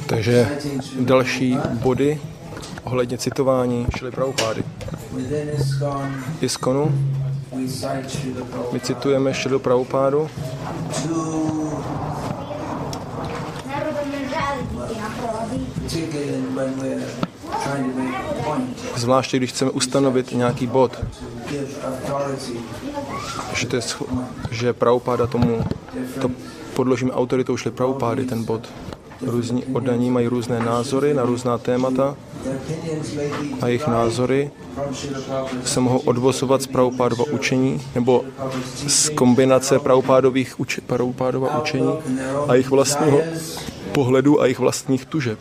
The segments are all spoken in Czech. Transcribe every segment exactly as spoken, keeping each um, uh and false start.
Takže další body ohledně citování Šrily Prabhupády. Iskonu my citujeme Šrilu Prabhupádu zvláště, když chceme ustanovit nějaký bod, že, to je, že Prabhupáda tomu to podložíme autoritou Šrily Prabhupády, ten bod. Různí oddaní mají různé názory na různá témata a jejich názory se mohou odvozovat z Prabhupádova učení nebo z kombinace Prabhupádových uč, Prabhupádova učení a jejich vlastního pohledu a jejich vlastních tužeb.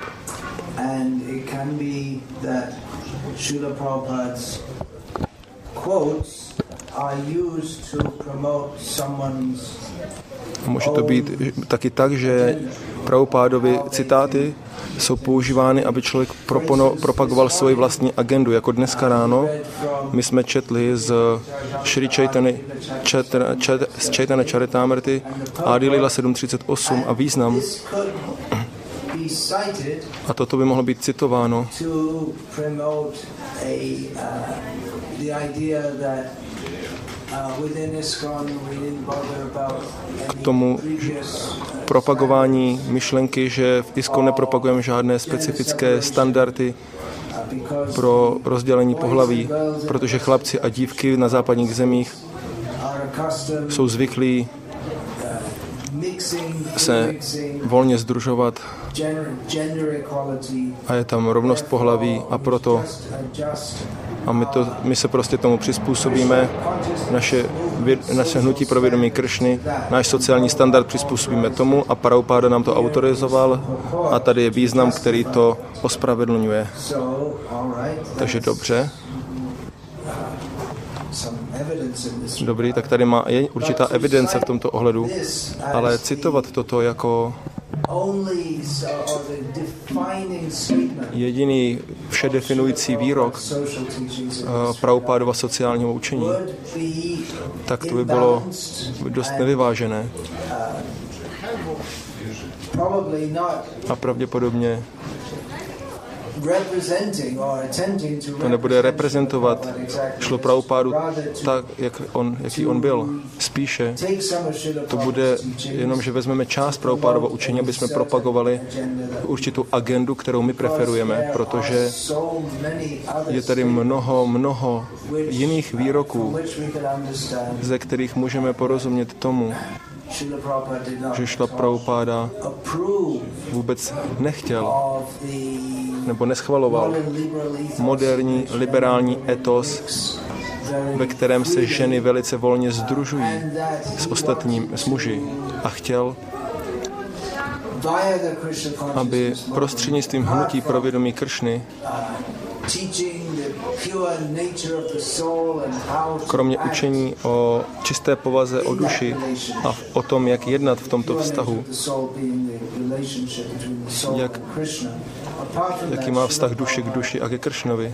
A může to být taky tak, že Prabhupádovy citáty jsou používány, aby člověk propono, propagoval svoji vlastní agendu. Jako dneska ráno my jsme četli z Šri Chaitany, Chaitana, z Chaitanya Charitamrity Adi Lila sedm třicet osm a význam. A toto by mohlo být citováno k tomu propagování myšlenky, že v ISKCON nepropagujeme žádné specifické standardy pro rozdělení pohlaví, protože chlapci a dívky na západních zemích jsou zvyklí se volně sdružovat a je tam rovnost pohlaví a proto a my, to, my se prostě tomu přizpůsobíme, naše, naše hnutí pro vědomí Kršny, náš sociální standard přizpůsobíme tomu a Prabhupáda nám to autorizoval a tady je význam, který to ospravedlňuje. Takže dobře. Dobrý, tak tady má, je určitá evidence v tomto ohledu, ale citovat toto jako jediný vše definující výrok uh, Prabhupádova sociálního učení, tak to by bylo dost nevyvážené. A pravděpodobně to nebude reprezentovat Šrilu Prabhupádu tak, jak on, jaký on byl. Spíše to bude jenom, že vezmeme část Prabhupádova učení, aby jsme propagovali určitou agendu, kterou my preferujeme, protože je tady mnoho, mnoho jiných výroků, ze kterých můžeme porozumět tomu, že Šrila Prabhupáda vůbec nechtěl nebo neschvaloval moderní liberální etos, ve kterém se ženy velice volně sdružují s ostatním, s muži a chtěl, aby prostřednictvím hnutí pro vědomí Kršny kromě učení o čisté povaze o duši a o tom, jak jednat v tomto vztahu, jak, jaký má vztah duše k duši a ke Kršnovi.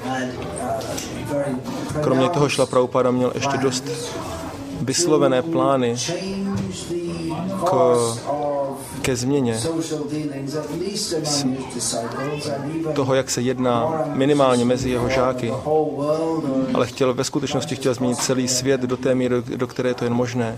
Kromě toho Šrila Prabhupáda měl ještě dost vyslovené plány k, ke změně toho, jak se jedná minimálně mezi jeho žáky, ale chtěl ve skutečnosti chtěl změnit celý svět do té míry, do které je to jen možné.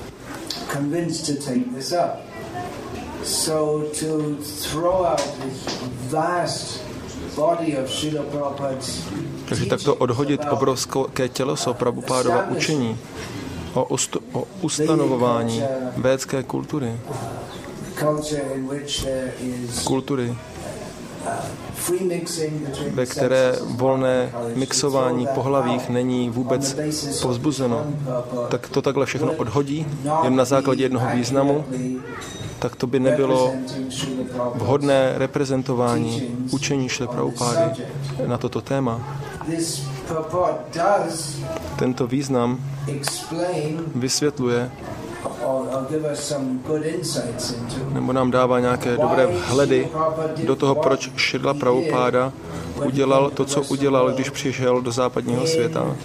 Takže takto odhodit obrovské těleso Prabhupádova učení o, ust- o ustanovování védské kultury, kultury, ve které volné mixování pohlavích není vůbec povzbuzeno, tak to takhle všechno odhodí jen na základě jednoho významu, tak to by nebylo vhodné reprezentování učení Šrily Prabhupády na toto téma. Tento význam vysvětluje nebo nám dává nějaké dobré vhledy do toho, proč Šrila Prabhupáda udělal to, co udělal, když přišel do západního světa.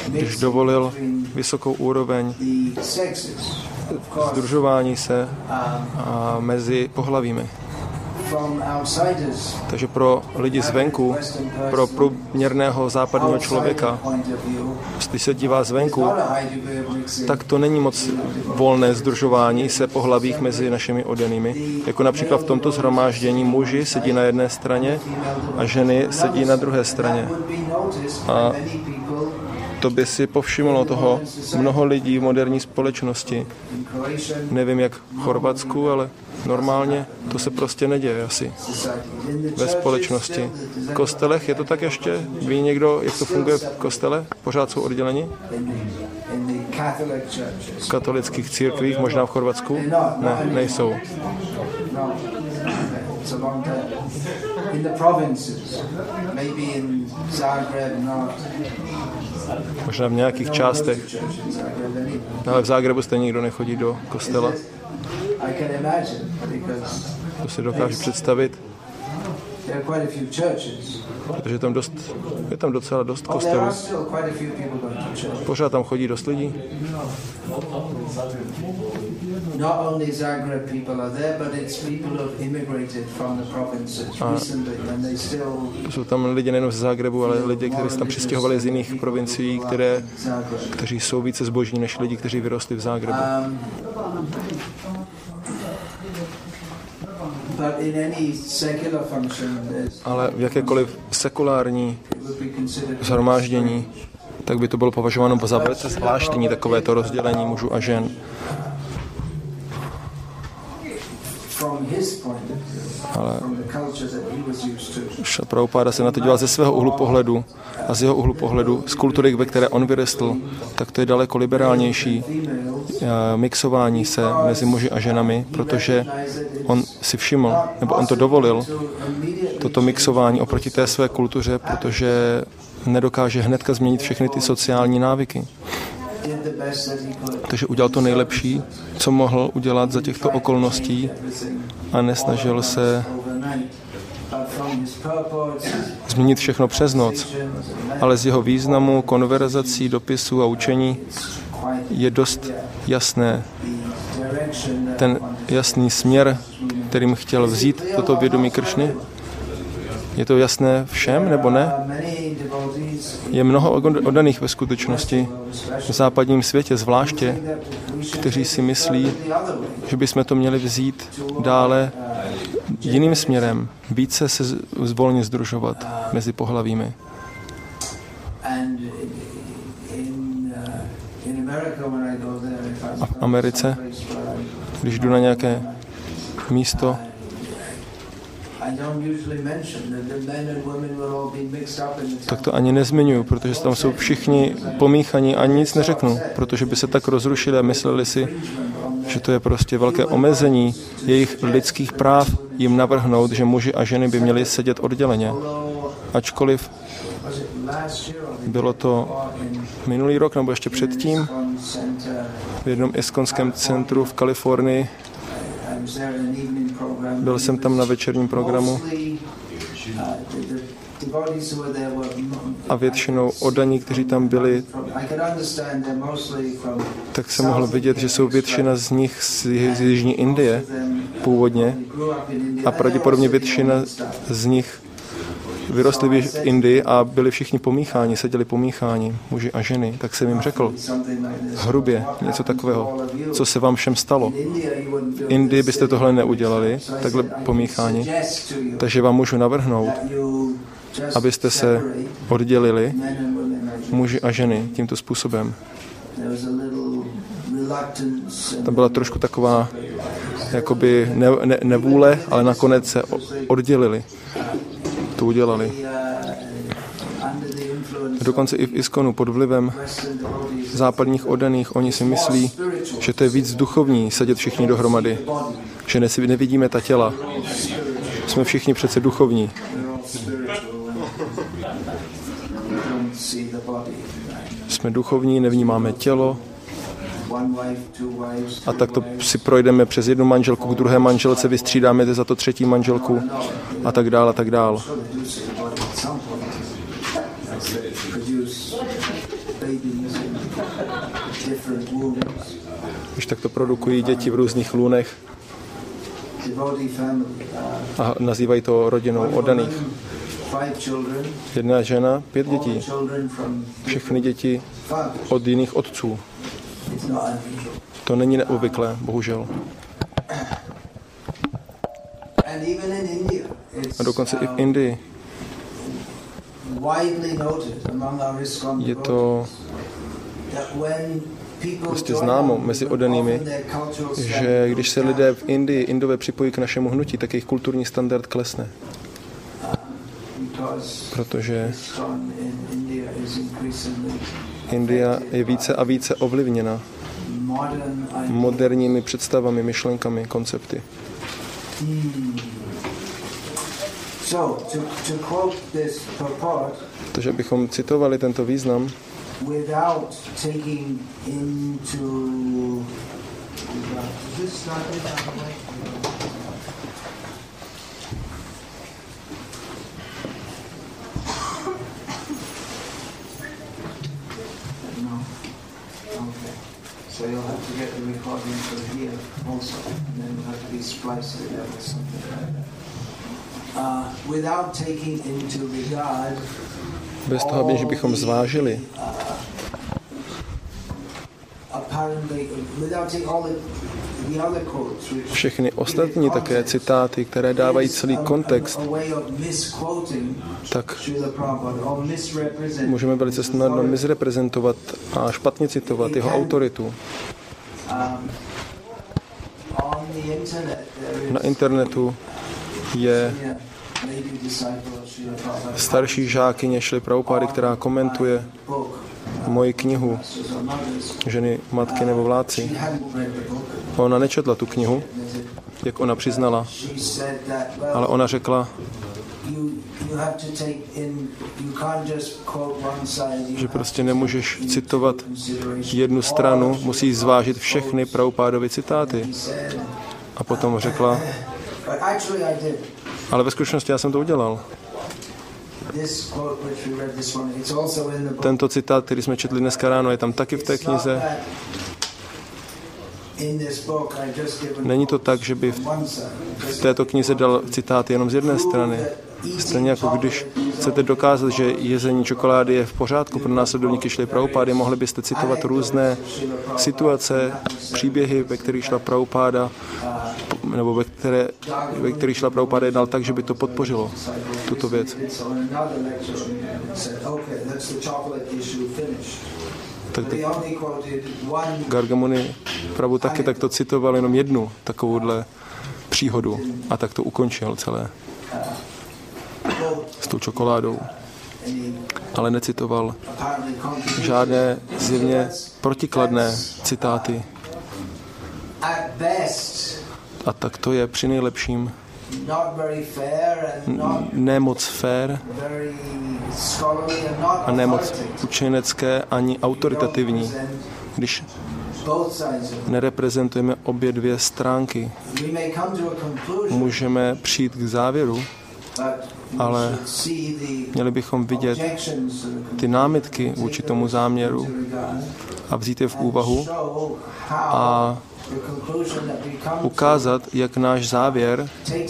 když dovolil vysokou úroveň sdružování se a mezi pohlavími. Takže pro lidi zvenku, pro průměrného západního člověka, když se dívá zvenku, tak to není moc volné sdružování se pohlavích mezi našimi oddanými. Jako například v tomto shromáždění muži sedí na jedné straně a ženy sedí na druhé straně. A to by si povšimlo toho mnoho lidí v moderní společnosti. Nevím, jak v Chorvatsku, ale normálně to se prostě neděje asi ve společnosti. V kostelech je to tak ještě? Ví někdo, jak to funguje v kostele? Pořád jsou odděleni? V katolických církvích, možná v Chorvatsku? Ne, nejsou. Možná v nějakých částech. Ale v Zágrebu stejně nikdo nechodí do kostela. To si dokážu představit. Protože tam dost, je tam docela dost kostelů. Pořád tam chodí dost lidí. A jsou tam lidi nejen z Zágrebu, ale lidi, kteří se tam přistěhovali z jiných provincií, které, kteří jsou více zbožní než lidi, kteří vyrostli v Zágrebu. Ale v jakékoliv sekulární shromáždění, tak by to bylo považováno za velice zvláštní takovéto rozdělení mužů a žen. Ale Prabhupáda se na to díval ze svého úhlu pohledu a z jeho úhlu pohledu, z kultury, ve které on vyrostl, tak to je daleko liberálnější mixování se mezi muži a ženami, protože on si všiml, nebo on to dovolil, toto mixování oproti té své kultuře, protože nedokáže hnedka změnit všechny ty sociální návyky. Takže udělal to nejlepší, co mohl udělat za těchto okolností a nesnažil se změnit všechno přes noc. Ale z jeho významu, konverzací, dopisů a učení je dost jasné. Ten jasný směr, kterým chtěl vzít toto vědomí Kršny, je to jasné všem, nebo ne? Je mnoho oddaných ve skutečnosti v západním světě, zvláště, kteří si myslí, že bychom to měli vzít dále jiným směrem, více se volně sdružovat mezi pohlavími. A v Americe, když jdu na nějaké místo, tak to ani nezmiňuji, protože tam jsou všichni pomíchaní a nic neřeknu, protože by se tak rozrušili a mysleli si, že to je prostě velké omezení jejich lidských práv jim navrhnout, že muži a ženy by měli sedět odděleně. Ačkoliv bylo to minulý rok nebo ještě předtím v jednom iskonském centru v Kalifornii. Byl jsem tam na večerním programu a většinou oddaní, kteří tam byli, tak jsem mohl vidět, že jsou většina z nich z jižní Indie původně a pravděpodobně většina z nich vyrostli v Indii a byli všichni pomícháni, seděli pomícháni, muži a ženy, tak jsem jim řekl hrubě něco takového, co se vám všem stalo. V Indii byste tohle neudělali, takhle pomícháni, takže vám můžu navrhnout, abyste se oddělili, muži a ženy, tímto způsobem. Tam byla trošku taková jakoby ne, ne, nevůle, ale nakonec se oddělili. To udělali. Dokonce i v Iskonu pod vlivem západních oddaných oni si myslí, že to je víc duchovní sedět všichni dohromady. Že ne, nevidíme ta těla. Jsme všichni přece duchovní. Jsme duchovní, nevnímáme tělo. A tak to si projdeme přes jednu manželku k druhé manželce, vystřídáme za to třetí manželku a tak dál a tak dál. Když takto produkují děti v různých lůnech a nazývají to rodinou oddaných. Jedna žena, pět dětí. Všechny děti od jiných otců. To není neobvyklé, bohužel. A dokonce i v Indii je to prostě známo mezi oddanými, že když se lidé v Indii, Indové připojí k našemu hnutí, tak jejich kulturní standard klesne. Protože India je více a více ovlivněna moderními představami, myšlenkami, koncepty. Takže bychom citovali tento význam, So you'll have to get the recording from here also, and then you'll have to be spliced together with something like that. Uh, without taking into regard bez toho, aniž bychom zvážili všechny ostatní také citáty, které dávají celý kontext, tak můžeme velice snadno misreprezentovat a špatně citovat jeho autoritu. Na internetu je starší žákyně Šrily Prabhupády, která komentuje moji knihu Ženy, matky nebo vládci. Ona nečetla tu knihu, jak ona přiznala, ale ona řekla, že prostě nemůžeš citovat jednu stranu, musíš zvážit všechny Prabhupádovy citáty. A potom řekla, ale ve skutečnosti já jsem to udělal. Tento citát, který jsme četli dneska ráno, je tam taky v té knize. Není to tak, že by v této knize dal citáty jenom z jedné strany. Stejně jako když chcete dokázat, že jezení čokolády je v pořádku pro následovníky Šrily Prabhupády, mohli byste citovat různé situace, příběhy, ve kterých šla Prabhupáda, nebo ve, které, ve kterých šla Prabhupáda jednal tak, že by to podpořilo tuto věc. Tak Gargamuni Prabhu taky takto citoval jenom jednu takovouhle příhodu a tak to ukončil celé s tou čokoládou. Ale necitoval žádné zjevně protikladné citáty. A tak to je při nejlepším ne moc fair a ne moc učenecké ani autoritativní, když nereprezentujeme obě dvě stránky. Můžeme přijít k závěru, ale měli bychom vidět ty námitky vůči tomu záměru a vzít je v úvahu a ukázat, jak náš závěr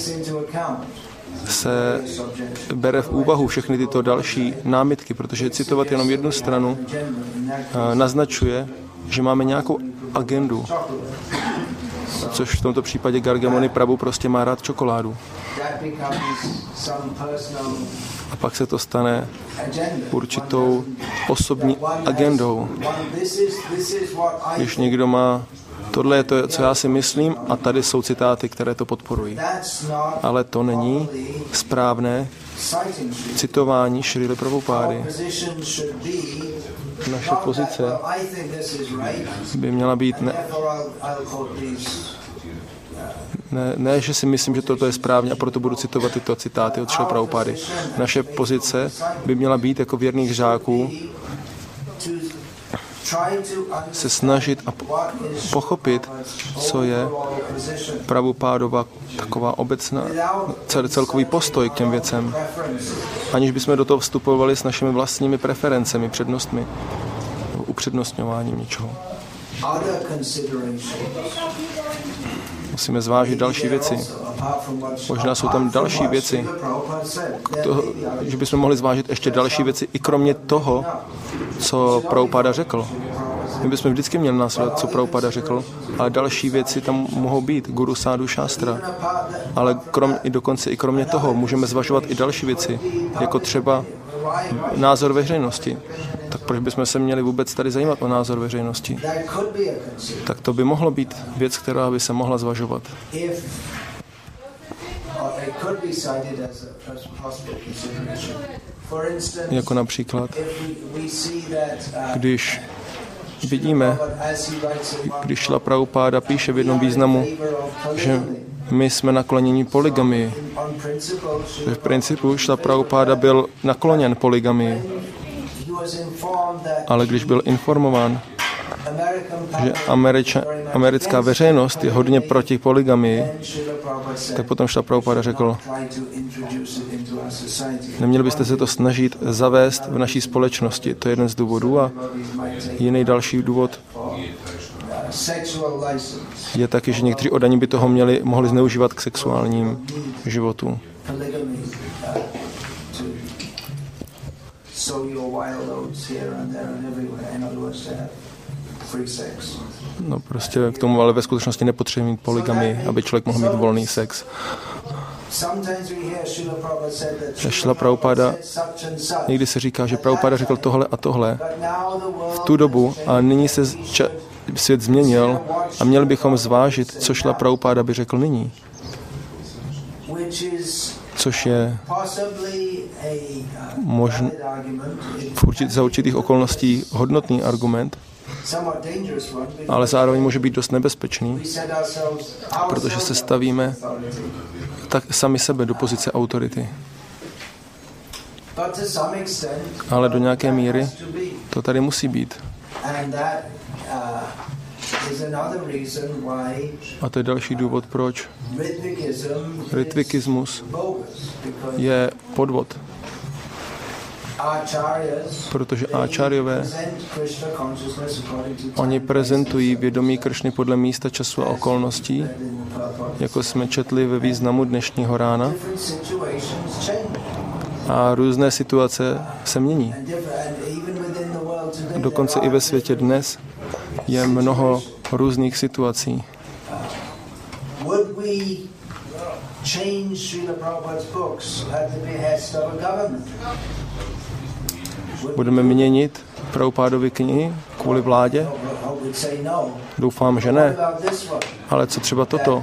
se bere v úvahu všechny tyto další námitky, protože citovat jenom jednu stranu naznačuje, že máme nějakou agendu, což v tomto případě Gargamuni Prabhu prostě má rád čokoládu. A pak se to stane určitou osobní agendou. Když někdo má, tohle je to, co já si myslím, a tady jsou citáty, které to podporují. Ale to není správné citování Šrily Prabhupády. Naše pozice by měla být ne, ne, ne, že si myslím, že toto je správně a proto budu citovat tyto citáty od Šrily Prabhupády. Naše pozice by měla být jako věrných žáků se snažit a pochopit, co je Prabhupádova taková obecná, celkový postoj k těm věcem, aniž bychom do toho vstupovali s našimi vlastními preferencemi, přednostmi. upřednostňováním něčoho. Musíme zvážit další věci. Možná jsou tam další věci. To, že bychom mohli zvážit ještě další věci i kromě toho, co Prabhupáda řekl. My bychom vždycky měli následovat, co Prabhupáda řekl, ale další věci tam mohou být, Guru Sádu Šástra. Ale krom, i dokonce i kromě toho můžeme zvažovat i další věci, jako třeba názor veřejnosti. Tak proč bychom se měli vůbec tady zajímat o názor veřejnosti? Tak to by mohlo být věc, která by se mohla zvažovat. Jako například, když vidíme, když Šrila Prabhupáda píše v jednom významu, že my jsme nakloněni polygamii. V principu Šrila Prabhupáda byl nakloněn polygamii. Ale když byl informován, že Američa, americká veřejnost je hodně proti polygamii, tak potom Šrila Prabhupáda řekl, neměli byste se to snažit zavést v naší společnosti. To je jeden z důvodů. A jiný další důvod je taky, že někteří oddaní by toho měli, mohli zneužívat k sexuálním životu. No prostě k tomu, ale ve skutečnosti nepotřebuje mít polygamii, aby člověk mohl mít volný sex. Šrila Prabhupáda, někdy se říká, že Prabhupáda řekl tohle a tohle v tu dobu a nyní se ča- svět změnil a měli bychom zvážit, co Šrila Prabhupáda by řekl nyní. Což je možný, určit, za určitých okolností hodnotný argument, ale zároveň může být dost nebezpečný, protože se stavíme tak sami sebe do pozice autority. Ale do nějaké míry to tady musí být. A to je další důvod, proč ritvikismus je podvod. Protože áčáryové, oni prezentují vědomí Kršny podle místa, času a okolností, jako jsme četli ve významu dnešního rána. A různé situace se mění. Dokonce i ve světě dnes je mnoho různých situací. Budeme měnit Prabhupádovy knihy kvůli vládě? Doufám, že ne. Ale co třeba toto?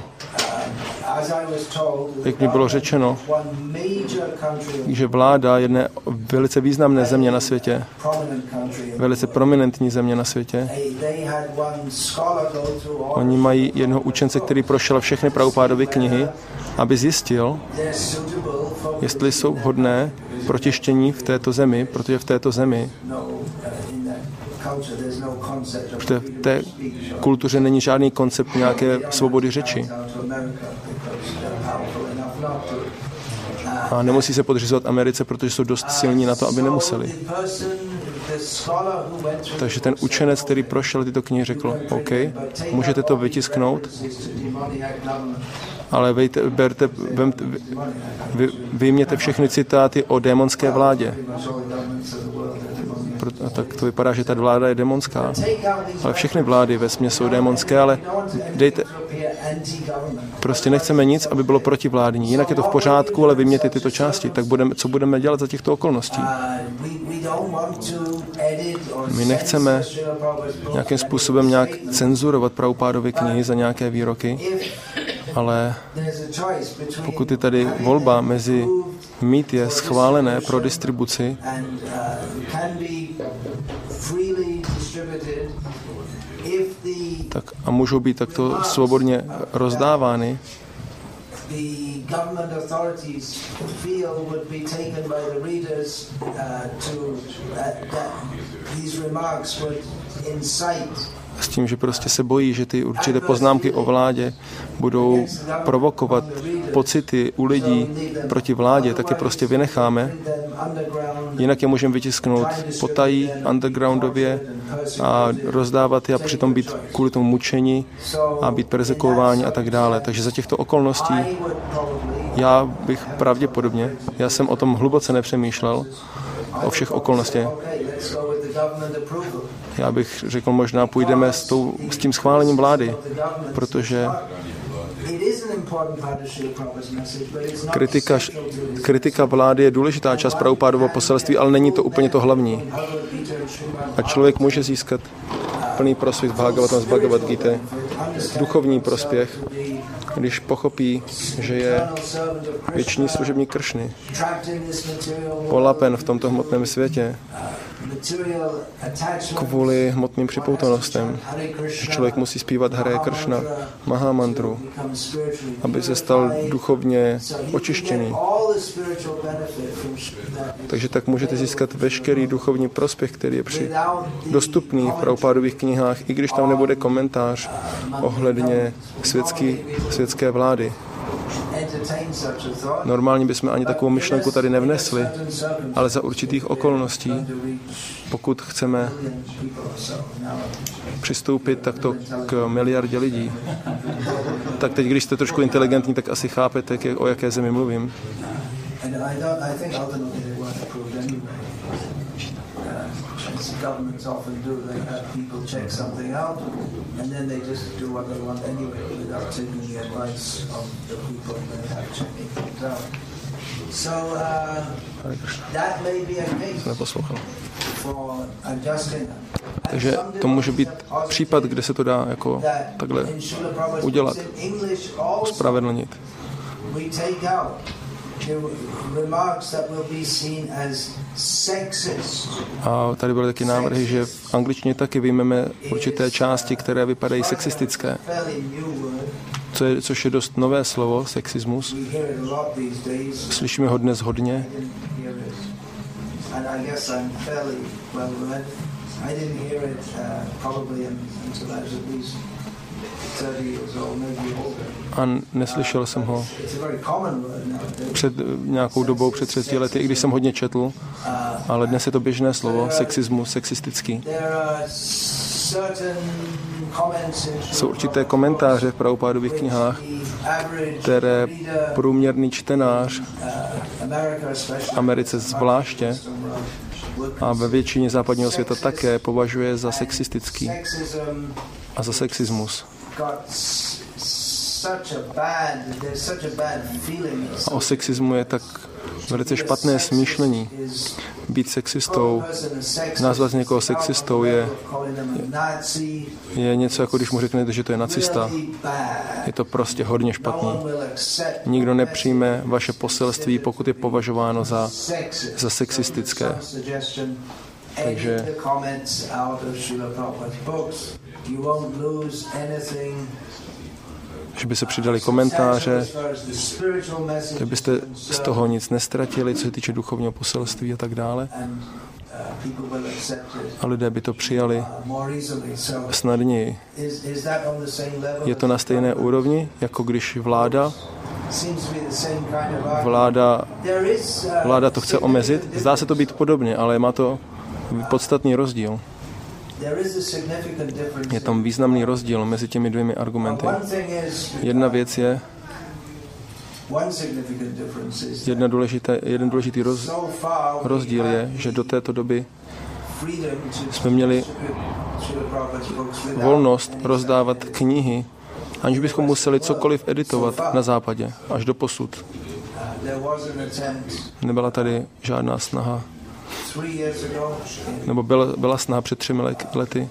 Jak mi bylo řečeno, že vláda jedné velice významné země na světě, velice prominentní země na světě, oni mají jednoho učence, který prošel všechny Prabhupádovy knihy, aby zjistil, jestli jsou vhodné pro tištění v této zemi, protože v této zemi v té, v té kultuře není žádný koncept nějaké svobody řeči. A nemusí se podřizovat Americe, protože jsou dost silní na to, aby nemuseli. Takže ten učenec, který prošel tyto knihy, řekl, OK, můžete to vytisknout, ale vejte, berte, vemte, vy, vyjměte všechny citáty o démonské vládě. A tak to vypadá, že ta vláda je démonská. Ale všechny vlády vesměs jsou démonské, ale dejte... Prostě nechceme nic, aby bylo protivládní. Jinak je to v pořádku, ale vyměňte tyto části. Tak budeme, co budeme dělat za těchto okolností? My nechceme nějakým způsobem nějak cenzurovat Prabhupádovy knihy za nějaké výroky, ale pokud je tady volba mezi mít je schválené pro distribuci tak a můžou být takto svobodně rozdávány, s tím, že prostě se bojí, že ty určité poznámky o vládě budou provokovat pocity u lidí proti vládě, tak je prostě vynecháme. Jinak je můžeme vytisknout potají, undergroundově a rozdávat je a přitom být kvůli tomu mučení a být perzekuováni a tak dále. Takže za těchto okolností já bych pravděpodobně, já jsem o tom hluboce nepřemýšlel, o všech okolnostech. Já bych řekl, možná půjdeme s, tou, s tím schválením vlády, protože kritika, kritika vlády je důležitá část Prabhupádova poselství, ale není to úplně to hlavní. A člověk může získat plný prospěch z Bhagavatam, z Bhagavad Gita, duchovní prospěch, když pochopí, že je věčný služebník Kršny, polapen v tomto hmotném světě kvůli hmotným připoutonostem, že člověk musí zpívat Hare Kršna, Mahamantru, aby se stal duchovně očištěný. Takže tak můžete získat veškerý duchovní prospěch, který je při dostupný v Prabhupádových knihách, i když tam nebude komentář ohledně světský, světské vlády. Normálně bychom ani takovou myšlenku tady nevnesli, ale za určitých okolností, pokud chceme přistoupit takto k miliardě lidí, tak teď, když jste trošku inteligentní, tak asi chápete, o jaké zemi mluvím. Governments often do. They have people check something out, and then they just do what they want anyway without taking the advice of the people they have checking things out. So uh, that may be a case for adjusting. Takže to může být případ, kde se to dá jako takhle udělat, uspravedlnit. A tady byly taky návrhy, že v angličtině taky vyjmeme určité části, které vypadají sexistické. Co je, což je dost nové slovo, sexismus. Slyšíme ho dnes hodně. A neslyšel jsem ho před nějakou dobou, před třiceti lety, i když jsem hodně četl, ale dnes je to běžné slovo, sexismus, sexistický. Jsou určité komentáře v Prabhupádových knihách, které průměrný čtenář v Americe zvláště a ve většině západního světa také považuje za sexistický a za sexismus. A o sexismu je tak velice špatné smýšlení. Být sexistou, nazvat někoho sexistou je, je něco, jako když mu řeknete, že to je nacista. Je to prostě hodně špatný. Nikdo nepřijme vaše poselství, pokud je považováno za, za sexistické. Takže že by se přidali komentáře, že byste z toho nic nestratili, co se týče duchovního poselství a tak dále. A lidé by to přijali snadněji. Je to na stejné úrovni, jako když vláda vláda, vláda to chce omezit. Zdá se to být podobně, ale má to podstatný rozdíl. Je tam významný rozdíl mezi těmi dvěmi argumenty. Jedna věc je, jedna důležité, jeden důležitý roz, rozdíl je, že do této doby jsme měli volnost rozdávat knihy, aniž bychom museli cokoliv editovat na západě, až do posud. Nebyla tady žádná snaha, nebo byla, byla snaha před třemi lety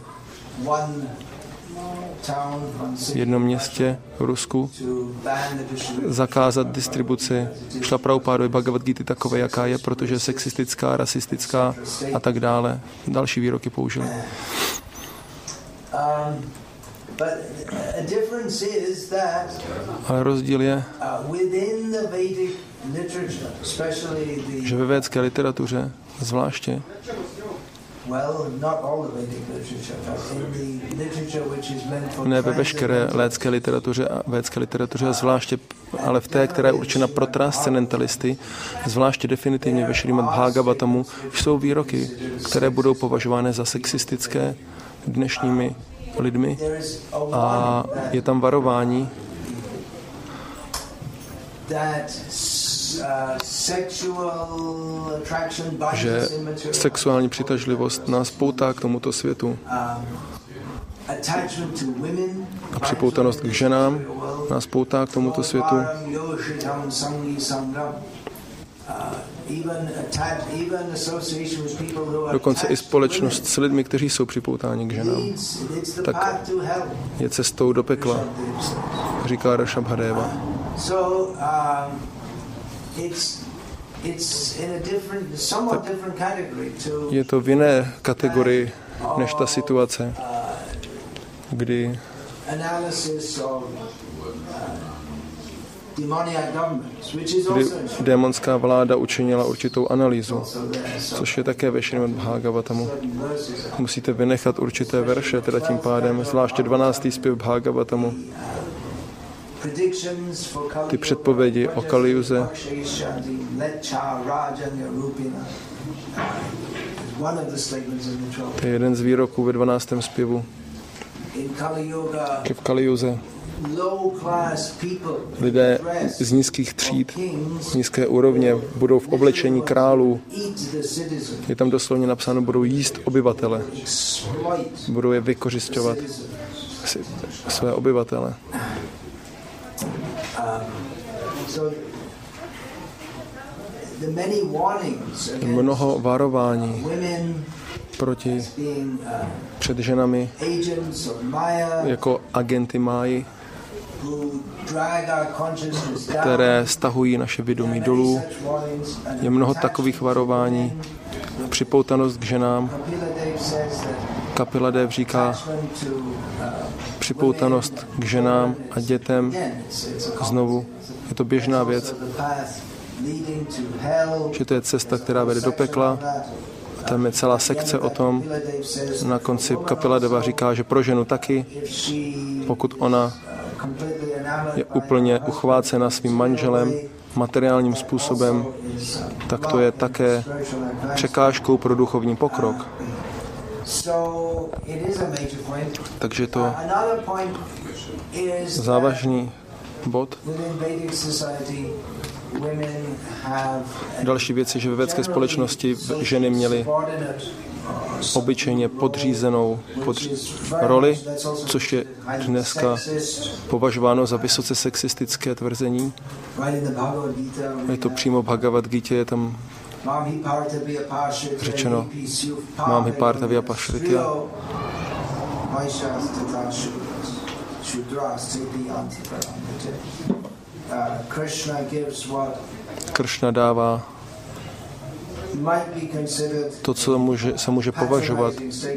v jednom městě v Rusku zakázat distribuci Šla Prabhupádovy Bhagavad Gity takové, jaká je, protože je sexistická, rasistická a tak dále. Další výroky použili. Ale rozdíl je, že ve védské literatuře zvláště Ne ve veškeré lécké literatuře a védské literatuře, zvláště, ale v té, která je určena pro transcendentalisty, zvláště definitivně ve Šrímad Bhagavatamu, jsou výroky, které budou považovány za sexistické dnešními lidmi a je tam varování, že sexuální přitažlivost nás poutá k tomuto světu. A připoutanost k ženám nás poutá k tomuto světu. Dokonce i společnost s lidmi, kteří jsou připoutáni k ženám, tak je cestou do pekla, říká Rishabhadeva. Je to v jiné kategorii než ta situace, kdy kdy démonská vláda učinila určitou analýzu, což je také ve Šrímad Bhagavatamu. Musíte vynechat určité verše, teda tím pádem, zvláště dvanáctý zpěv Bhagavatamu. Ty předpovědi o Kalijuze, to je jeden z výroků ve dvanáctém zpěvu. V Kalijuze lidé z nízkých tříd, nízké úrovně, budou v oblečení králů. Je tam doslovně napsáno, budou jíst obyvatele. Budou je vykořisťovat, své obyvatele. Mnoho varování proti před ženami jako agenty máji, které stahují naše vědomí dolů. Je mnoho takových varování. Připoutanost k ženám. Kapila Dev říká připoutanost k ženám a dětem. Znovu, je to běžná věc, že to je cesta, která vede do pekla. Tam je celá sekce o tom. Na konci Kapila Deva říká, že pro ženu taky, pokud ona je úplně uchvácena svým manželem materiálním způsobem, tak to je také překážkou pro duchovní pokrok. Takže to závažný bod. Další věc je, že ve védské společnosti ženy měly obyčejně podřízenou podři- roli, což je dneska považováno za vysoce sexistické tvrzení. Je to přímo v Bhagavad Gita, je tam řečeno mám hi Partavya Pashritya. Kršna dává to, co může, se může považovat.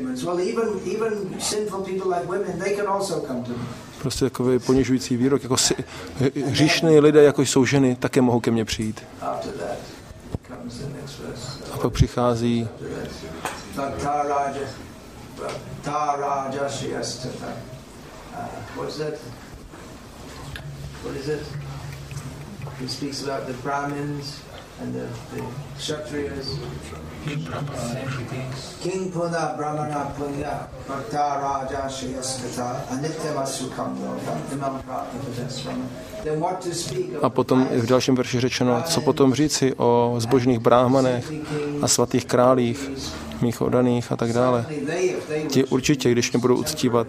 Prostě takový ponižující výrok, jako si, hříšní lidé, jako jsou ženy, také mohou ke mně přijít. A pak přichází He speaks about the Brahmins and the, the Kshatriyas. King Puna Brahmana Punya Bhakta Raja Shriyaskata Anityamasukham Imam Prabhupada. Then what to speak of. A potom je v dalším verši řečeno, co potom říci o zbožných bráhmanech a svatých králích, mých oddaných a tak dále. Ti určitě, když mě budou uctívat,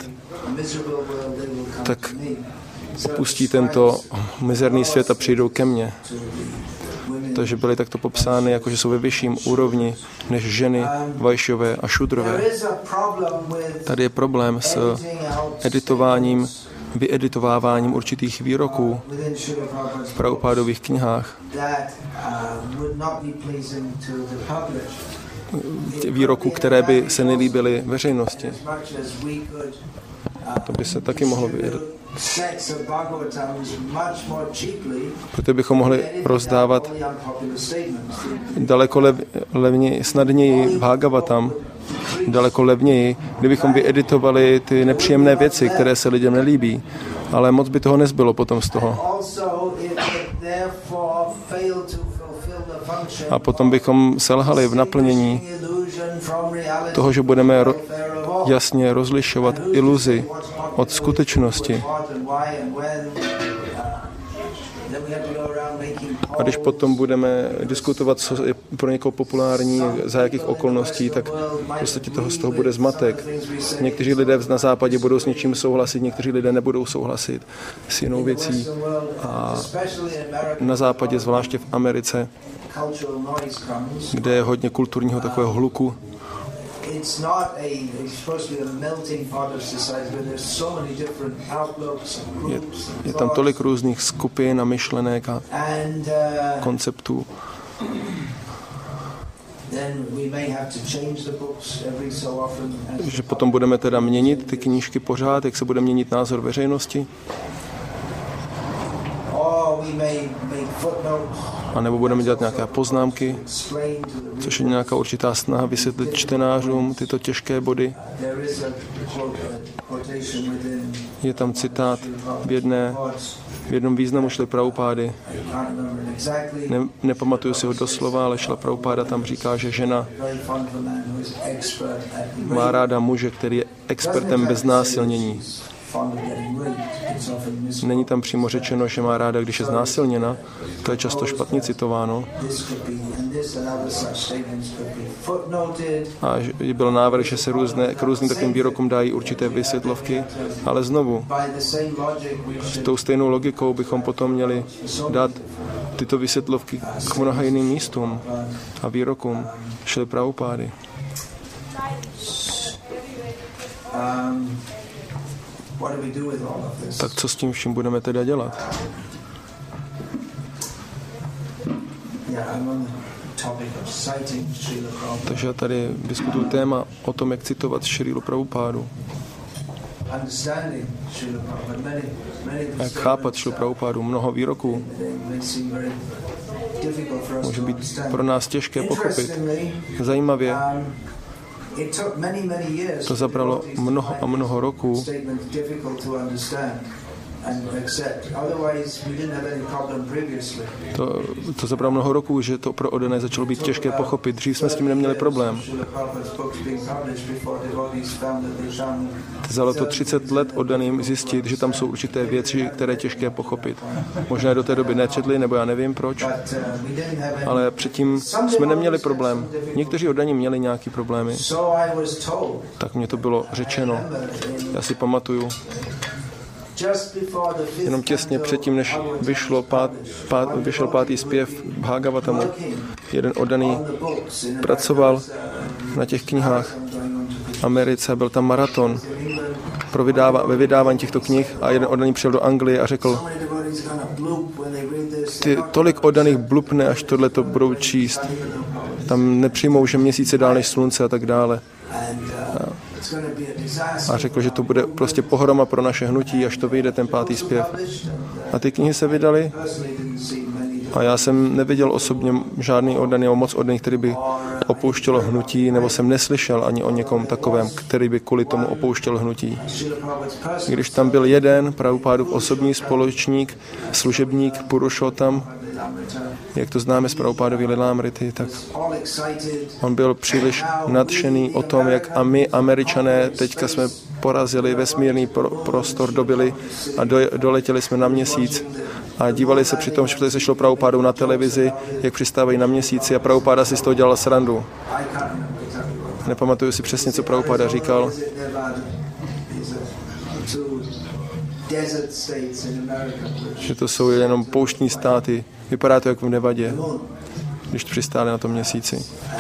tak opustí tento mizerný svět a přijdou ke mně. Takže byly takto popsány, jako že jsou ve vyšším úrovni než ženy, vajšové a šudrové. Tady je problém s editováním, vyeditováváním určitých výroků v Prabhupádových knihách. Výroků, které by se nelíbily veřejnosti. To by se taky mohlo vyjedit. Proto bychom mohli rozdávat daleko lev, levně, snadněji Bhagavatam daleko levněji, kdybychom vyeditovali ty nepříjemné věci, které se lidem nelíbí. Ale moc by toho nezbylo potom z toho. A potom bychom selhali v naplnění toho, že budeme ro- jasně rozlišovat iluzi od skutečnosti. A když potom budeme diskutovat, co je pro někoho populární, za jakých okolností, tak v podstatě toho z toho bude zmatek. Někteří lidé na západě budou s něčím souhlasit, někteří lidé nebudou souhlasit s jinou věcí. A na západě, zvláště v Americe, kde je hodně kulturního takového hluku, je, je tam tolik různých skupin a myšlenek a konceptů. Že potom budeme teda měnit ty knížky pořád, jak se bude měnit názor veřejnosti. A nebo budeme dělat nějaké poznámky, což je nějaká určitá snaha vysvětlit čtenářům tyto těžké body. Je tam citát v, jedné, v jednom významu Šrily Prabhupády. Ne, nepamatuju si ho doslova, ale Šrila Prabhupáda tam říká, že žena má ráda muže, který je expertem bez násilnění. Není tam přímo řečeno, že má ráda, když je znásilněna. To je často špatně citováno. A byl návrh, že se různé, k různým takovým výrokům dají určité vysvětlovky, ale znovu, s tou stejnou logikou bychom potom měli dát tyto vysvětlovky k mnoha jiným místům a výrokům Šrily Prabhupády. Tak co s tím vším budeme teda dělat? Takže já tady diskutuju téma o tom, jak citovat Šrilu Prabhupádu. Jak chápat Šrilu Prabhupádu. Mnoho výroků může být pro nás těžké pochopit. Zajímavě, to zabralo mnoho a mnoho roků, To, to zabralo mnoho roků, že to pro oddané začalo být těžké pochopit. Dřív jsme s tím neměli problém. Vzalo to třicet let oddaným zjistit, že tam jsou určité věci, které je těžké pochopit. Možná do té doby nečetli, nebo já nevím proč, ale předtím jsme neměli problém. Někteří oddaní měli nějaký problémy. Tak mně to bylo řečeno. Já si pamatuju, jenom těsně předtím, než vyšlo pát, pát, vyšel pátý zpěv Bhagavatamu, jeden oddaný pracoval na těch knihách v Americe, byl tam maraton pro vydává, ve vydávání těchto knih a jeden oddaný přijel do Anglie a řekl, ty tolik oddaných blupne, až tohle to budou číst. Tam nepřijmou, že měsíce dál než slunce a tak dále. A řekl, že to bude prostě pohroma pro naše hnutí, až to vyjde ten pátý zpěv. A ty knihy se vydaly a já jsem neviděl osobně žádný oddaný nebo moc oddaných, který by opouštělo hnutí, nebo jsem neslyšel ani o někom takovém, který by kvůli tomu opouštěl hnutí. Když tam byl jeden Prabhupádův osobní společník, služebník Purušottam, jak to známe z Prabhupádovy Lilámrity, tak on byl příliš nadšený o tom, jak a my, Američané, teďka jsme porazili vesmírný pro, prostor, dobili a do, doletěli jsme na měsíc a dívali se při tom, že se šlo Prabhupádou na televizi, jak přistávají na měsíci a Prabhupáda si z toho dělal srandu. Nepamatuju si přesně, co Prabhupáda říkal. Že to jsou jenom pouštní státy. Vypadá to jako v Nevadě, když přistáli na tom měsíci.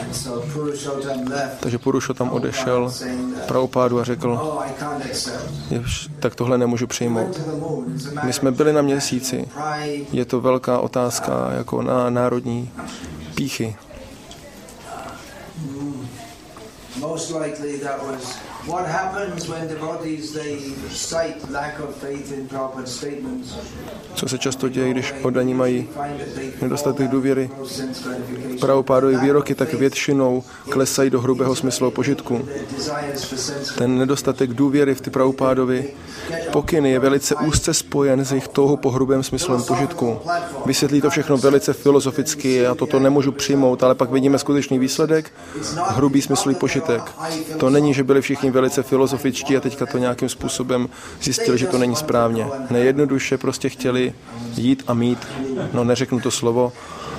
Takže Purušottam odešel Prabhupádu a řekl, tak tohle nemůžu přijmout. My jsme byli na měsíci. Je to velká otázka jako na národní pýchy. Co se často děje, když oddaní mají nedostatek důvěry v Prabhupádovy výroky, tak většinou klesají do hrubého smyslu požitku. Ten nedostatek důvěry v ty Prabhupádovy pokyny je velice úzce spojen s jejich touhou po hrubém smyslem požitku. Vysvětlí to všechno velice filozoficky, já toto nemůžu přijmout, ale pak vidíme skutečný výsledek, hrubý smysl požitek. To není, že byli všichni velice filozofičtí a teďka to nějakým způsobem zjistili, že to není správně. Nejednoduše prostě chtěli jít a mít, no neřeknu to slovo,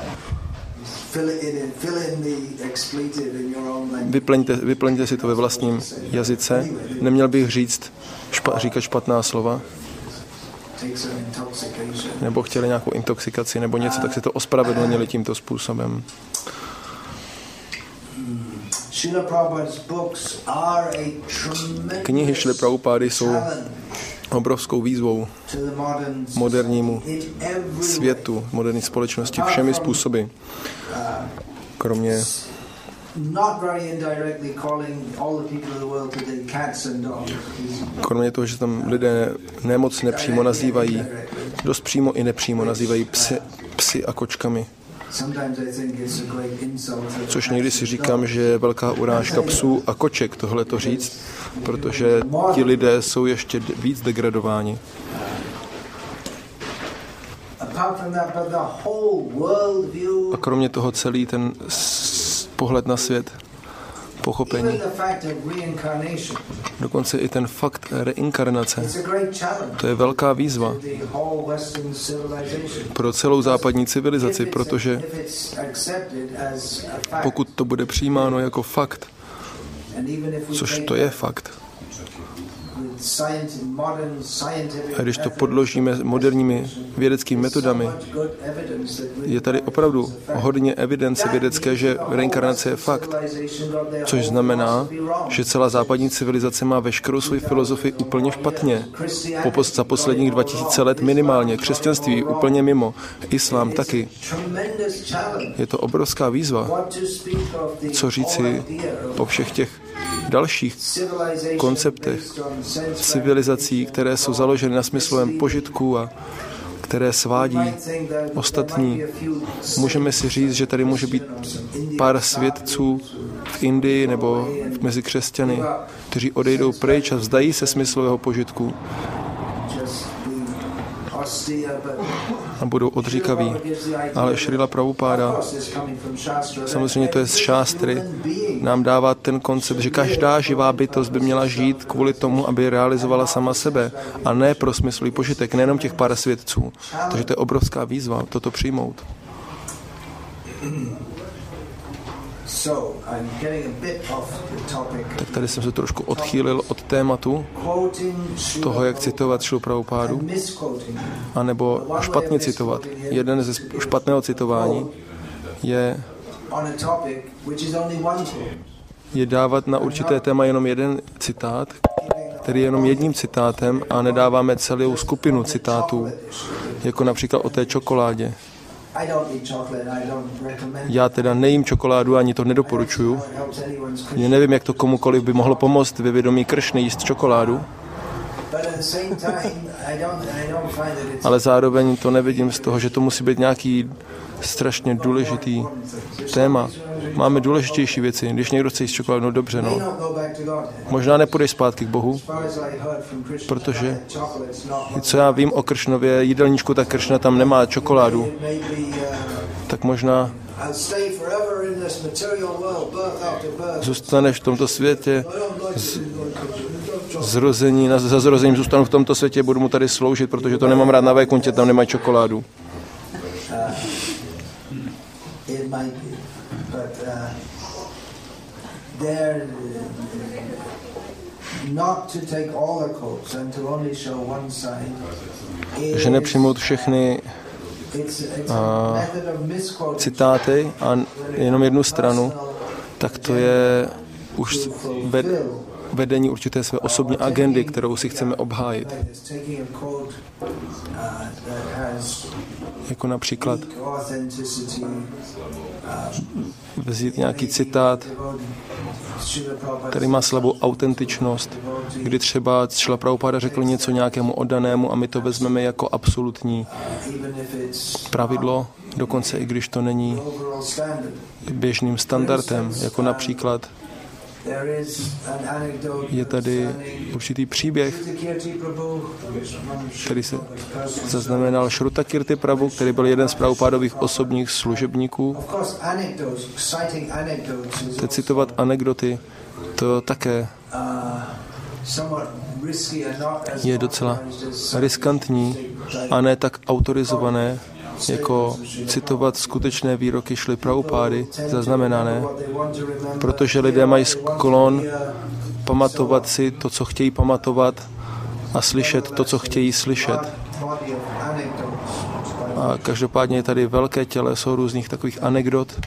vyplňte, vyplňte si to ve vlastním jazyce. Neměl bych říct, špa, říkat špatná slova, nebo chtěli nějakou intoxikaci nebo něco, tak si to ospravedlnili tímto způsobem. Knihy Šrily Prabhupády jsou obrovskou výzvou modernímu světu, moderní společnosti všemi způsoby. Kromě Kromě toho, že tam lidé nemoc nepřímo nazývají, dost přímo i nepřímo nazývají psy, psy a kočkami. Což někdy si říkám, že je velká urážka psů a koček tohle to říct, protože ti lidé jsou ještě víc degradováni. A kromě toho celý ten pohled na svět, pochopení, dokonce i ten fakt reinkarnace, to je velká výzva pro celou západní civilizaci, protože pokud to bude přijímáno jako fakt, což to je fakt, a když to podložíme moderními vědeckými metodami, je tady opravdu hodně evidence vědecké, že reinkarnace je fakt. Což znamená, že celá západní civilizace má veškerou svoji filozofii úplně špatně. Po, za posledních dva tisíce let minimálně. Křesťanství úplně mimo. Islám taky. Je to obrovská výzva. Co říci o všech těch dalších konceptech civilizací, které jsou založeny na smyslovém požitku a které svádí ostatní. Můžeme si říct, že tady může být pár svědců v Indii nebo mezi křesťany, kteří odejdou pryč a vzdají se smyslového požitku a budou odříkaví. Ale Šrila Prabhupáda, samozřejmě to je z šástry, nám dává ten koncept, že každá živá bytost by měla žít kvůli tomu, aby realizovala sama sebe a ne pro smyslový požitek, nejenom těch pár svědců. Takže to je obrovská výzva toto přijmout. Tak tady jsem se trošku odchýlil od tématu toho, jak citovat Šrilu Prabhupádu, anebo špatně citovat. Jeden ze špatného citování je, je dávat na určité téma jenom jeden citát, který je jenom jedním citátem a nedáváme celou skupinu citátů, jako například o té čokoládě. Já teda nejím čokoládu, ani to nedoporučuju. Já nevím, jak to komukoliv by mohlo pomoct ve vědomí Kršny jíst čokoládu. Ale zároveň to nevidím z toho, že to musí být nějaký strašně důležitý téma. Máme důležitější věci. Když někdo chce jíst čokoládu, no dobře, no. Možná nepůjdeš zpátky k Bohu, protože co já vím o Kršnově jídelníčku, tak Kršna tam nemá čokoládu. Tak možná zůstaneš v tomto světě z, zrození, za zrozením zůstanu v tomto světě, budu mu tady sloužit, protože to nemám rád na Vajkuntě, tam nemají čokoládu. Že nepřijmout všechny a, citáty a jenom jednu stranu, tak to je už ved, vedení určité své osobní agendy, kterou si chceme obhájit. Jako například vzít nějaký citát, který má slabou autentičnost, kdy třeba Šrila Prabhupáda řekl něco nějakému oddanému a my to vezmeme jako absolutní pravidlo, dokonce i když to není běžným standardem, jako například je tady určitý příběh, který se zaznamenal Shrutakirti Prabhu, který byl jeden z Prabhupádových osobních služebníků. Teď citovat anekdoty, to také je docela riskantní a ne tak autorizované, jako citovat skutečné výroky Šrily Prabhupády zaznamenané, protože lidé mají sklon pamatovat si to, co chtějí pamatovat a slyšet to, co chtějí slyšet. A každopádně je tady velké těleso různých takových anekdot,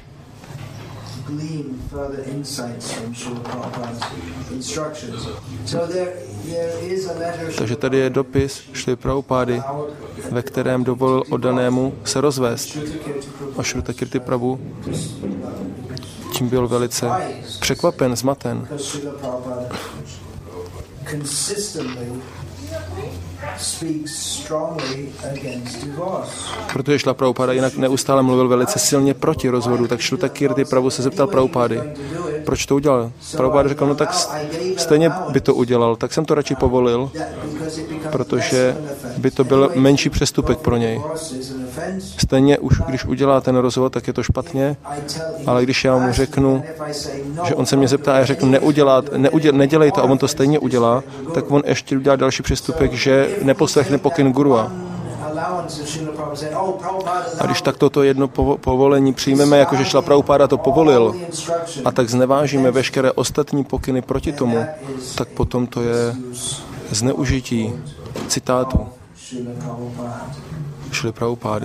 takže tady je dopis Šrily Prabhupády, ve kterém dovolil oddanému se rozvést. A Shrutakirti Prabhu tím byl velice překvapen, zmaten. Protože Šrila Prabhupáda jinak neustále mluvil velice silně proti rozvodu, tak Shrutakirti Prabhu se zeptal Prabhupády, proč to udělal. Prabhupáda řekl, no tak stejně by to udělal, tak jsem to radši povolil, protože by to byl menší přestupek pro něj. Stejně už, když udělá ten rozvod, tak je to špatně, ale když já mu řeknu, že on se mě zeptá a já řeknu, neudělat, neuděl, nedělej to a on to stejně udělá, tak on ještě udělá další přestupek, že neposlechne pokyn gurua. A když tak toto jedno povolení přijmeme, jakože Šrila Prabhupáda to povolil, a tak znevážíme veškeré ostatní pokyny proti tomu, tak potom to je zneužití citátu Šrily Prabhupády.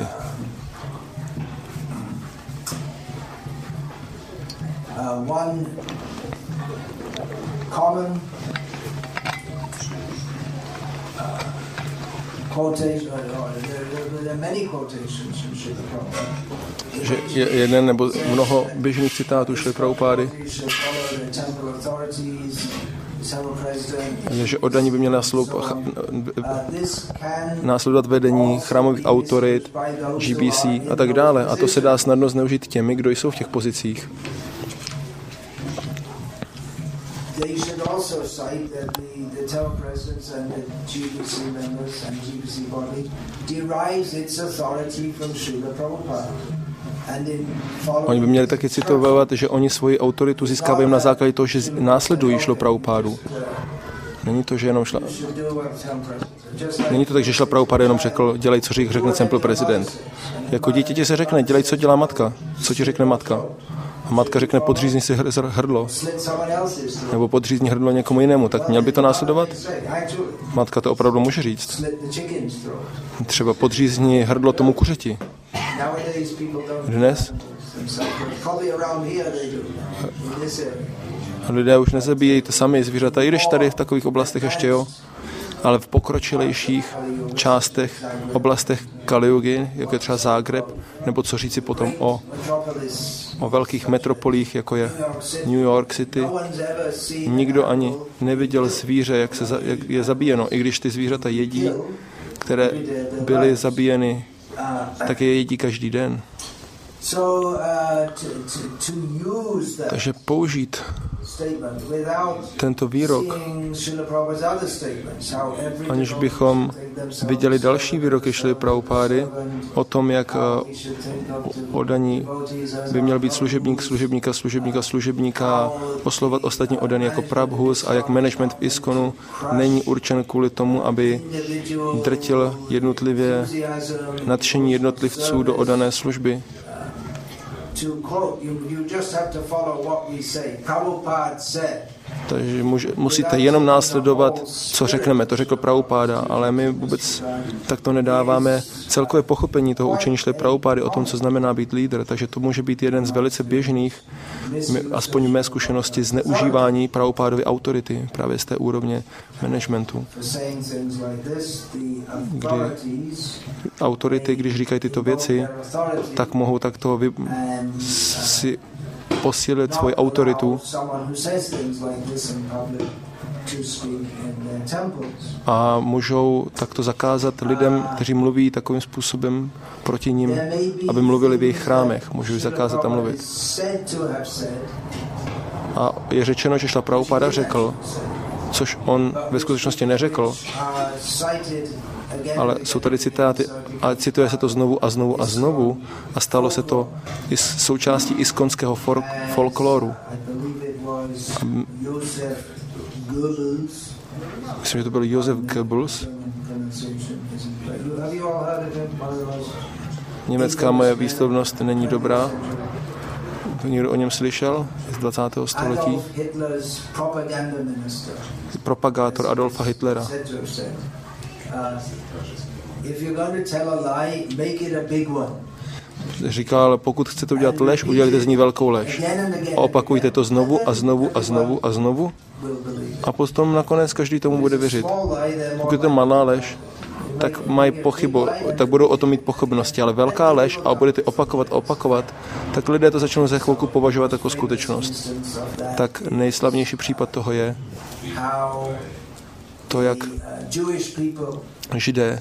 Že je jeden nebo mnoho běžných citátů Šrily Prabhupády je, že oddaní by měli následovat vedení chrámových autorit, G B C a tak dále. A to se dá snadno zneužít těmi, kdo jsou v těch pozicích. They should also cite that the, the temple presidents and the G B C members and G B C body derives its authority from Srila Prabhupada. Oni by měli taky citovat, že oni svoji autoritu získávají na základě toho, že následují Šrilu Prabhupádu. Není to, že jenom šla... Není to tak, že Šrila Prabhupáda jenom řekl, dělej, co řekne temple prezident. Jako dítěti se řekne, dělej, co dělá matka. Co ti řekne matka? A matka řekne, podřízni si hrdlo. Nebo podřízni hrdlo někomu jinému. Tak měl by to následovat? Matka to opravdu může říct. Třeba podřízni hrdlo tomu kuřeti. Dnes lidé už nezabíjejí to sami zvířata, i když tady v takových oblastech ještě jo, ale v pokročilejších částech, oblastech Kaliugy, jako je třeba Zágreb, nebo co říci potom o, o velkých metropolích, jako je New York City, nikdo ani neviděl zvíře, jak, se, jak je zabíjeno, i když ty zvířata jedí, které byly zabíjeny, tak je jedí každý den. Takže použít tento výrok, aniž bychom viděli další výroky Šrily Prabhupády o tom, jak oddaní by měl být služebník, služebníka, služebníka, služebníka, oslovat ostatní oddaní jako prabhus a jak management v ISKCONu není určen kvůli tomu, aby drtil jednotlivě nadšení jednotlivců do oddané služby. To quote, you, you just have to follow what we say. Prabhupada said, Takže musíte jenom následovat, co řekneme. To řekl Prabhupáda, ale my vůbec takto nedáváme celkové pochopení toho učení Šrily Prabhupády o tom, co znamená být lídr. Takže to může být jeden z velice běžných, aspoň v mé zkušenosti, zneužívání Prabhupádovy autority právě z té úrovně managementu. Kdy autority, když říkají tyto věci, tak mohou takto vy, si posílit svoji autoritu a můžou takto zakázat lidem, kteří mluví takovým způsobem proti nim, aby mluvili v jejich chrámech. Můžou zakázat tam mluvit. A je řečeno, že Šrila Prabhupáda řekl, což on ve skutečnosti neřekl, ale jsou tady citáty a cituje se to znovu a znovu a znovu a stalo se to i součástí iskonského folkloru. Myslím, že to byl Josef Goebbels. Německá moje výslovnost není dobrá. Někdo o něm slyšel z dvacátého století? Propagátor Adolfa Hitlera. Říkal, pokud chcete udělat lež, udělejte z ní velkou lež. A opakujte to znovu a znovu a znovu a znovu. A potom nakonec každý tomu bude věřit. Pokud je to malá lež, tak mají pochybu, tak budou o tom mít pochybnosti, ale velká lež a budete opakovat a opakovat, tak lidé to začnou za chvilku považovat jako skutečnost. Tak nejslavnější případ toho je to, jak Židé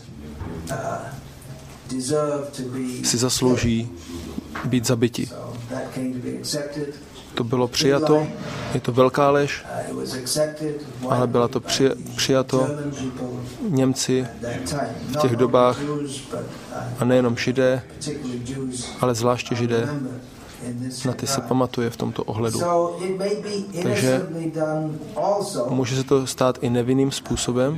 si zaslouží být zabiti. To bylo přijato, je to velká lež, ale byla to při, přijato Němci v těch dobách, a nejenom Židé, ale zvláště Židé. Na ty se pamatuje v tomto ohledu. Takže může se to stát i nevinným způsobem.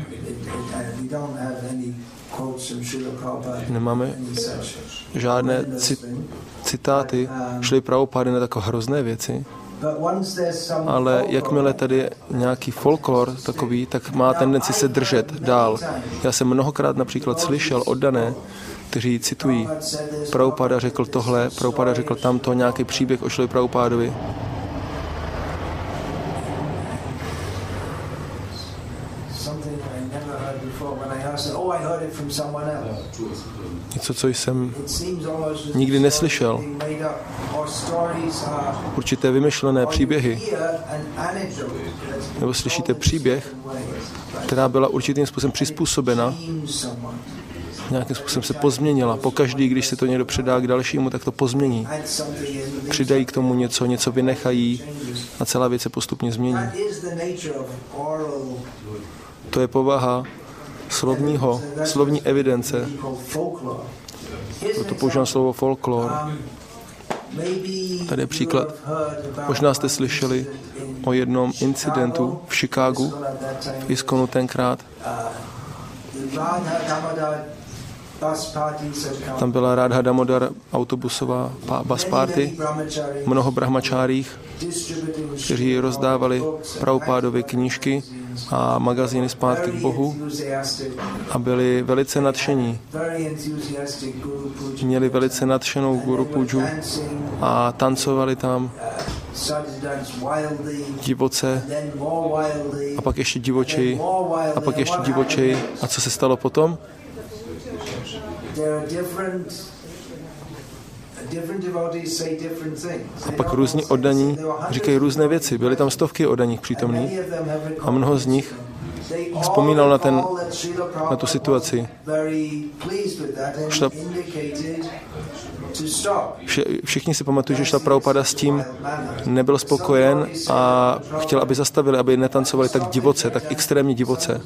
Nemáme žádné citáty Šrily Prabhupády na takové hrozné věci, ale jakmile tady je nějaký folklor takový, tak má tendenci se držet dál. Já jsem mnohokrát například slyšel oddané, kteří citují, Prabhupáda řekl tohle, Prabhupáda řekl tamto, nějaký příběh o Šrily Prabhupádovi. Něco, co jsem nikdy neslyšel. Určité vymyšlené příběhy. Nebo slyšíte příběh, která byla určitým způsobem přizpůsobena, nějakým způsobem se pozměnila. Pokaždý, když se to někdo předá k dalšímu, tak to pozmění. Přidají k tomu něco, něco vynechají a celá věc se postupně změní. To je povaha slovního, slovní evidence. Proto používám slovo folklor. Tady je příklad. Možná jste slyšeli o jednom incidentu v Chicagu, v Iskonu tenkrát. Tam byla Radha Damodar autobusová bus party, mnoho brahmačárích, kteří rozdávali Prabhupádovi knížky a magazíny zpátky k Bohu a byli velice nadšení. Měli velice nadšenou Guru Puju a tancovali tam divoce a pak ještě divočeji a pak ještě divočeji. A co se stalo potom? A pak různí oddaní říkají různé věci. Byly tam stovky oddaních přítomných a mnoho z nich vzpomínal na, ten, na tu situaci. Šla, vše, všichni si pamatují, že Šrila Prabhupáda s tím nebyl spokojen a chtěl, aby zastavili, aby netancovali tak divoce, tak extrémně divoce.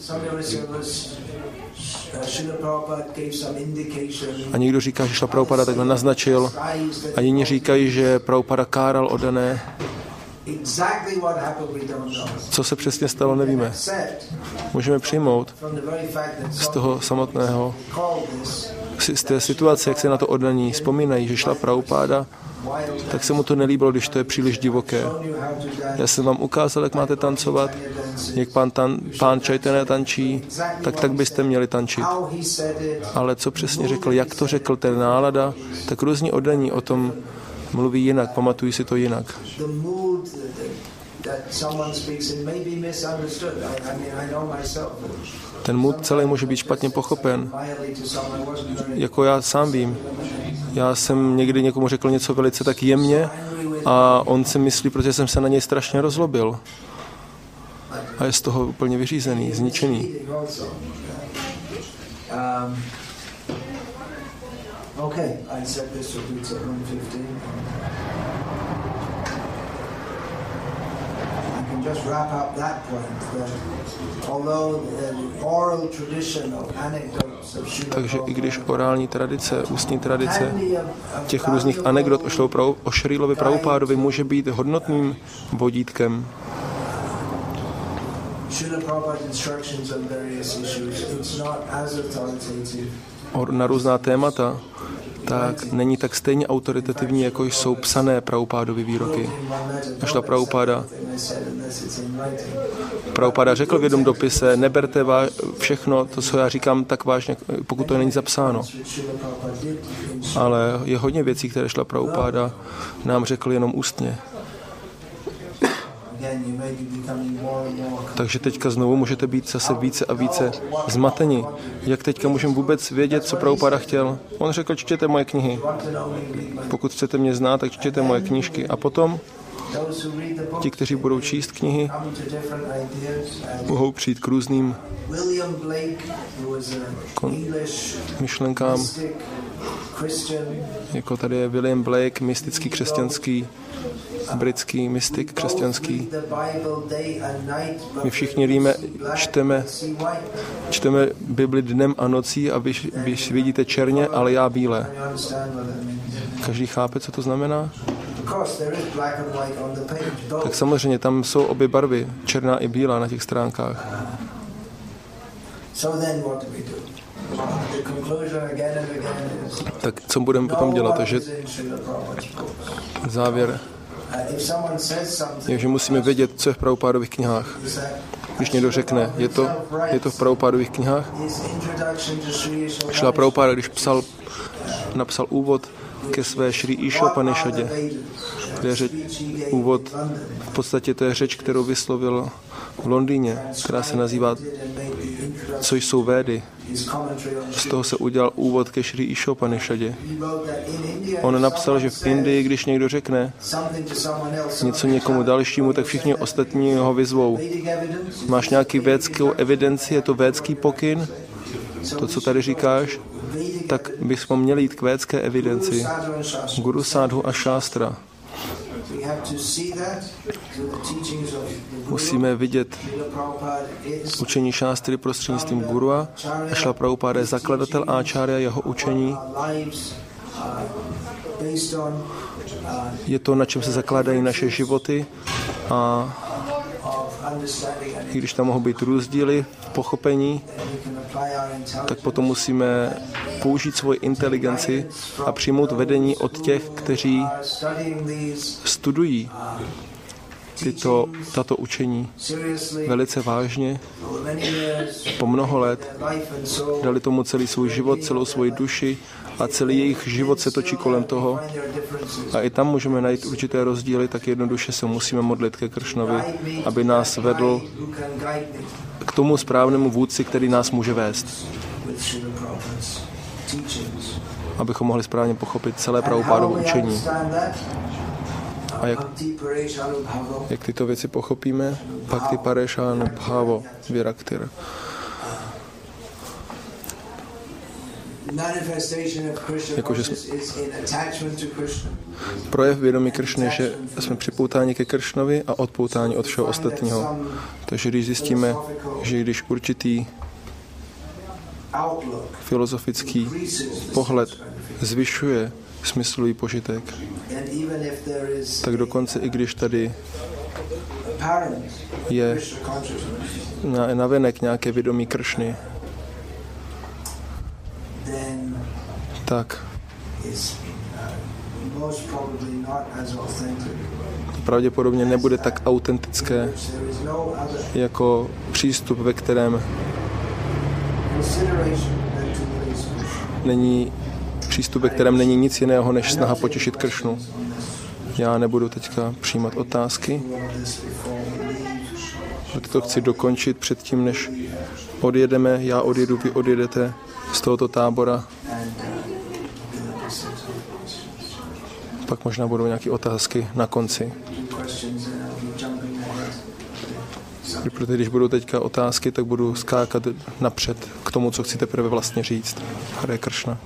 A někdo říká, že Šrila Prabhupáda takhle naznačil a jiní říkají, že Prabhupáda káral oddané Co se přesně stalo, nevíme. Můžeme přijmout z toho samotného, z té situace, jak se na to oddaní vzpomínají, že šla Prabhupáda, tak se mu to nelíbilo, když to je příliš divoké. Já jsem vám ukázal, jak máte tancovat, jak pán, tan, pán Chaitanya tančí, tak tak byste měli tančit. Ale co přesně řekl, jak to řekl, ten nálada, tak různí oddaní o tom mluví jinak, pamatují si to jinak. Ten mood celý může být špatně pochopen. Jako já sám vím. Já jsem někdy někomu řekl něco velice tak jemně a on si myslí, protože jsem se na něj strašně rozlobil. A je z toho úplně vyřízený, zničený. Okay, I said this will be at one fifteen. I can just wrap up that point that although the oral tradition of anecdotes of Srila Takže i když orální tradice, ústní tradice těch různých anekdot o, o Šrílovi Prabhupádovi může být hodnotným vodítkem, na různá témata, tak není tak stejně autoritativní, jako jsou psané Prabhupádovy výroky. Našla Prabhupáda. Prabhupáda řekl v jednom dopise, neberte všechno, to, co já říkám, tak vážně, pokud to není zapsáno. Ale je hodně věcí, které šla Prabhupáda nám řekl jenom ústně. Takže teďka znovu můžete být zase více a více zmateni. Jak teďka můžeme vůbec vědět, co Prabhupáda chtěl? On řekl, čtěte moje knihy. Pokud chcete mě znát, tak čtěte moje knížky. A potom ti, kteří budou číst knihy, mohou přijít k různým myšlenkám. Jako tady je William Blake, mystický křesťanský britský mystik křesťanský. My všichni víme, čteme, čteme Bibli dnem a nocí a vy, vy vidíte černě, ale já bíle. Každý chápe, co to znamená? Tak samozřejmě tam jsou obě barvy, černá i bílá na těch stránkách. Tak co budeme potom dělat? Takže závěr je, že musíme vědět, co je v Prabhupádových knihách. Když někdo řekne, je to, je to v Prabhupádových knihách? Šla Prabhupáda, když psal, napsal úvod ke své Šrí Išopanishadě, kde je řeč, úvod, v podstatě to je řeč, kterou vyslovil v Londýně, která se nazývá Co jsou Védy. Z toho se udělal úvod ke Šrí Išopanishadě. On napsal, že v Indii, když někdo řekne něco někomu dalšímu, tak všichni ostatní ho vyzvou. Máš nějaký védskou evidenci, je to védský pokyn? To, co tady říkáš? Tak bychom měli jít k védské evidenci. Guru, Sádhu a Šástra. Musíme vidět učení šástry prostřednictvím Gurua. Šla Prabhupáda je zakladatel áčárya, jeho učení. Je to, na čem se zakládají naše životy a i když tam mohou být rozdíly v pochopení, tak potom musíme použít svoji inteligenci a přijmout vedení od těch, kteří studují tyto, tato učení velice vážně, po mnoho let, dali tomu celý svůj život, celou svoji duši a celý jejich život se točí kolem toho. A i tam můžeme najít určité rozdíly, tak jednoduše se musíme modlit ke Kršnovi, aby nás vedl k tomu správnému vůdci, který nás může vést. Abychom mohli správně pochopit celé Prabhupádovo učení. A jak, jak tyto věci pochopíme? Bhakti Parešanu Bhavo Viraktir. Jakože jsme, projev vědomí Kršny, že jsme připoutáni ke Kršnovi a odpoutáni od všeho ostatního. Takže když zjistíme, že když určitý filozofický pohled zvyšuje smyslový požitek, tak dokonce i když tady je navenek nějaké vědomí Kršny, tak pravděpodobně nebude tak autentické jako přístup, ve kterém není přístup, ve kterém není nic jiného, než snaha potěšit Kršnu. Já nebudu teďka přijímat otázky. To chci dokončit předtím, než odjedeme. Já odjedu, vy odjedete z tohoto tábora. Pak možná budou nějaké otázky na konci. Protože když budou teďka otázky, tak budu skákat napřed k tomu, co chci teprve vlastně říct. Hare Kršna.